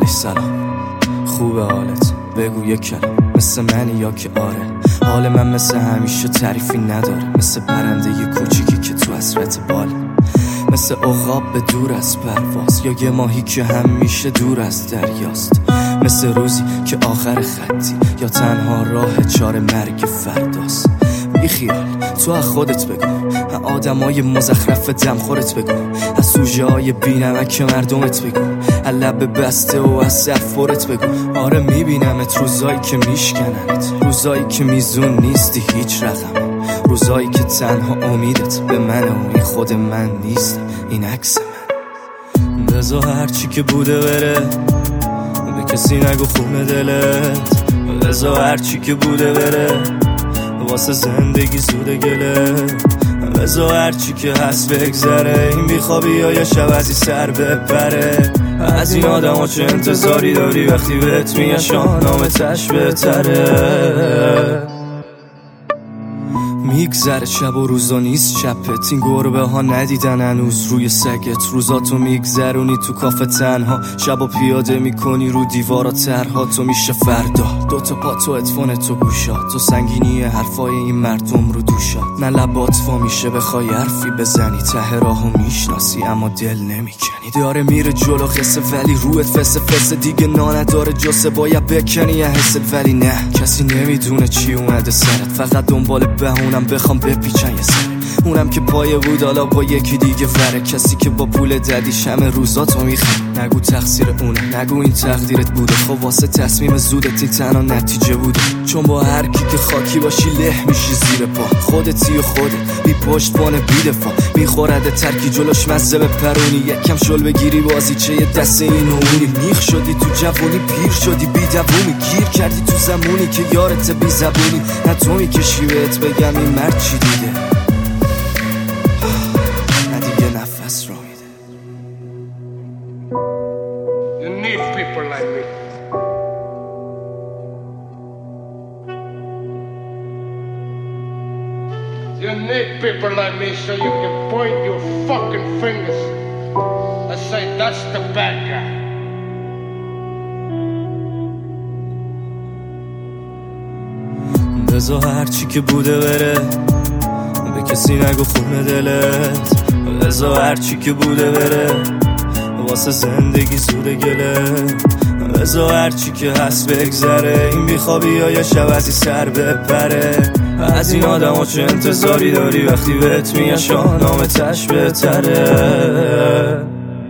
علیه سلام، خوبه حالت؟ بگو یک کلام. مثل منی یا که آره؟ حال من مثل همیشه تعریفی نداره، مثل پرنده ی کوچیکی که تو حسرت بال، مثل عقاب به دور از پرواز، یا یه ماهی که همیشه دور از دریاست، مثل روزی که آخر خطی یا تنها راه چاره مرگ فرداست. بی خیال تو از خودت بگو، از آدمای مزخرف دمخورت بگو، از سوژه های بینمک مردمت بگو، از لب بسته و از سرفورت بگو. آره میبینمت روزایی که میشکننت، روزایی که میزون نیستی هیچ رقم، روزایی که تنها امیدت به منه و این خود من نیستم، این عکس من. بذار هرچی که بوده بره، به کسی نگو خونه دلت، بذار هرچی که بوده بره، واسه زندگی زوده گله، بذار هرچی که هست بگذره، این بیخوابی یا شب ازی سر بپره. از این آدم ها چه انتظاری داری وقتی بهت میگن شاهنامه‌تش بهتره؟ میگذره شب و روزا نیست چپت، این گربه ها ندیدن هنوز روی سگت، روزاتو میگذرونی تو کافه تنها، شب و پیاده میکنی رو دیوارا ترها، تو میشه فردا دوتا پا تو ادفون تو گوشات، تو سنگینی حرفای این مردم رو دوشات، نه لبات وا میشه بخوای حرفی بزنی، ته راهو میشناسی اما دل نمیکنی، داره میره جلو قصه ولی روت فسه دیگه نداره جسه، باید بکنی یه حست ولی نه کسی نمیدونه چی اومده سرت، فقط دنبال بهونم بخوام بپیچن یه سر، اونم که پایه بود حالا با یکی دیگه وره، کسی که با پول ددیش همه روزاتو میخواد، نگو تقصیر اونه، نگو این تقدیرت بوده، خب واسه تصمیم زودت این تنها نتیجه بوده، چون با هر کی که خاکی باشی له میشی زیر پا، خودتی و خودت بی پشتبان بی دفاع، میخورده ترکی جلوش مزه به پرونی، یکم شل بگیری بازیچه یه دست این و اونی، میخ شدی تو جوونی پیر شدی بی دوومی، گیر کردی تو زمونی که یارت بی زبونی، نه تو میکشی بهت بگم این مرد چی دیده، نه دیگه نفس رو میده. You need people like me. You need people like me so you can point your fucking fingers and say that's the bad guy. بذار هرچی که بوده بره، به کسی نگو خونه دلت، بذار هرچی که بوده بره، واسه زندگی زوده گله، بذار هرچی که هست بگذره، این بیخوابی یا شب ازی سر بپره. از این آدم ها چه انتظاری داری وقتی بهت میگن شاهنامه‌تش بهتره؟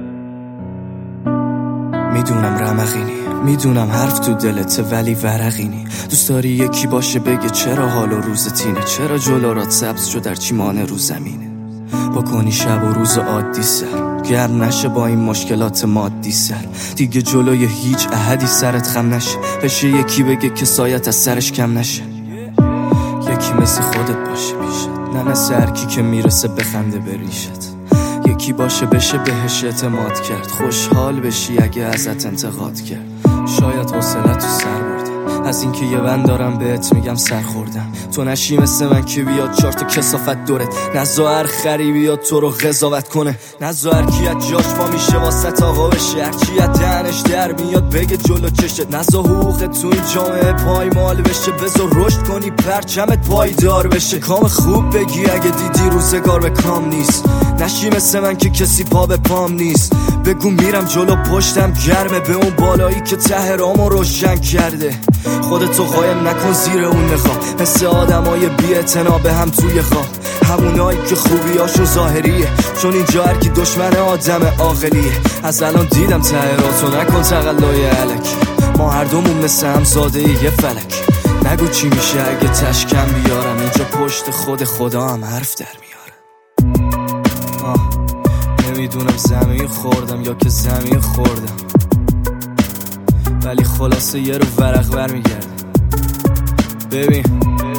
میدونم رمقینی، میدونم حرف تو دلته ولی ورقینی، دوست داری یکی باشه بگه چرا حال و روز تینه، چرا جلورات سبز شد در چیمان رو زمینه، بکنی شب و روز عادی سر، گرم نشه با این مشکلات مادی سر، دیگه جلوی هیچ احدی سرت خم نشه، بشه یکی بگه که سایت از سرش کم نشه، یکی مثل خودت باشه پیشت، نه مثل هرکی که میرسه بخنده به ریشت، یکی باشه بشه بهش اعتماد کرد، خوشحال بشی اگه ازت انتقاد کرد، شاید حوصلت تو سر برده از این که یه بند دارم بهت میگم سر خوردم، تو نشی مثل من که بیاد چار تا کسافت دورت، نزار خری بیاد تو رو قضاوت کنه، نزار کی از جاش پا میشه واسه آقا بشه، هرچی از دهنش در میاد بگه جلو چشت، نزار حقوقت تو این جامعه پایمال بشه، بذار رشد کنی پرچمت پایدار بشه، کام خوب بگی اگه دیدی روزگار به کام نیست، نشی مثل من که کسی پا به پام نیست، بگو میرم جلو پشتم گرمه، به اون بالایی که ته رامو روشن کرده، خودتو قایم نکن زیر اون نقاب، مثل آدمای بی‌اعتنا به هم توی خواب، همونایی که خوبیاشون ظاهریه، چون اینجا هر کی دشمن آدم عاقلیه، از الان دیدم ته راتو نکن تقلای الکی، ما هر دومون مثل همزاده یه فلک، نگو چی میشه اگه تشکم بیارم، اینجا پشت خود خدا هم حرف در میارم. نمیدونم زمین خوردم یا که زمین خوردم، ولی خلاصه یه رو ورق بر میگردم. ببین